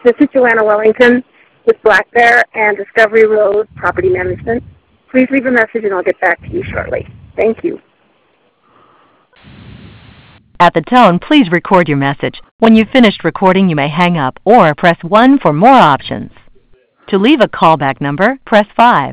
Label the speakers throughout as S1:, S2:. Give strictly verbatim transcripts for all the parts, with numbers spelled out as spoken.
S1: This is Joanna Wellington with Black Bear and Discovery Road Property Management. Please leave a message and I'll get back to you shortly. Thank you.
S2: At the tone, please record your message. When you've finished recording, you may hang up or press one for more options. To leave a callback number, press five.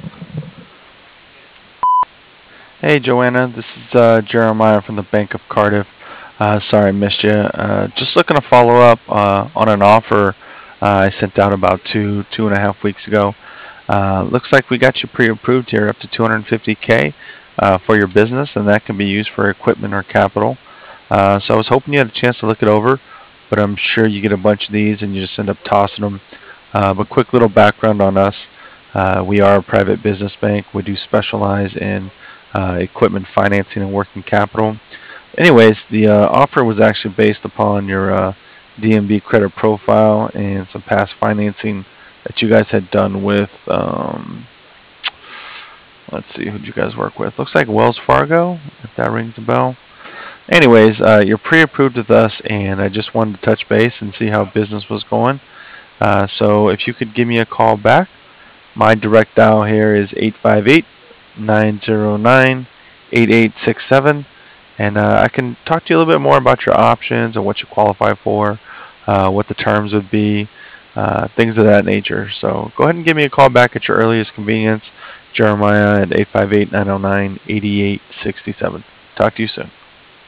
S3: Hey Joanna, this is uh, Jeremiah from the Bank of Cardiff. Uh, sorry I missed you. Uh, just looking to follow up uh, on an offer uh, I sent out about two, two and a half weeks ago. Uh, looks like we got you pre-approved here up to two hundred fifty K uh, for your business, and that can be used for equipment or capital. Uh, so I was hoping you had a chance to look it over, but I'm sure you get a bunch of these and you just end up tossing them. Uh, but quick little background on us. Uh, we are a private business bank. We do specialize in uh, equipment financing and working capital. Anyways, the uh, offer was actually based upon your uh, D M B credit profile and some past financing that you guys had done with, um, let's see, who'd you guys work with? Looks like Wells Fargo, if that rings a bell. Anyways, uh, you're pre-approved with us, and I just wanted to touch base and see how business was going. Uh, so if you could give me a call back, my direct dial here is eight five eight, nine zero nine, eight eight six seven, and uh, I can talk to you a little bit more about your options and what you qualify for, uh, what the terms would be, uh, things of that nature. So go ahead and give me a call back at your earliest convenience. Jeremiah at eight five eight, nine zero nine, eight eight six seven. Talk to you soon.